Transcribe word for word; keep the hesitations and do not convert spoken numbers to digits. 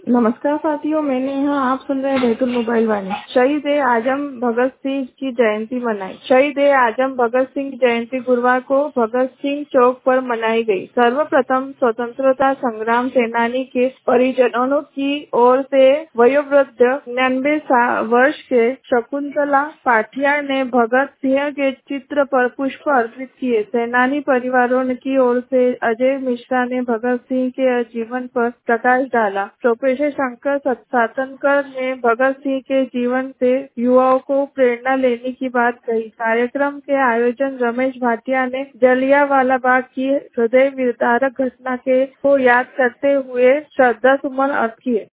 नमस्कार साथियों, मैंने यहाँ आप सुन रहे हैं बैतूल मोबाइल वाणी। शहीद ए आजम भगत सिंह की जयंती मनाई। शहीद ए आजम भगत सिंह की जयंती गुरुवार को भगत सिंह चौक पर मनाई गई। सर्वप्रथम स्वतंत्रता संग्राम सेनानी के परिजनों की ओर से वयोवृद्ध निन्यानवे वर्ष के शकुंतला पाठिया ने भगत सिंह के चित्र पर पुष्प अर्पित किए। सेनानी परिवारों की ओर से अजय मिश्रा ने भगत सिंह के जीवन पर प्रकाश डाला। प्रोफेसर शंकर सातनकर ने भगत सिंह के जीवन से युवाओं को प्रेरणा लेने की बात कही। कार्यक्रम के आयोजन रमेश भाटिया ने जलियांवाला बाग की हृदय विदारक घटना के को याद करते हुए श्रद्धा सुमन अर्पित किए।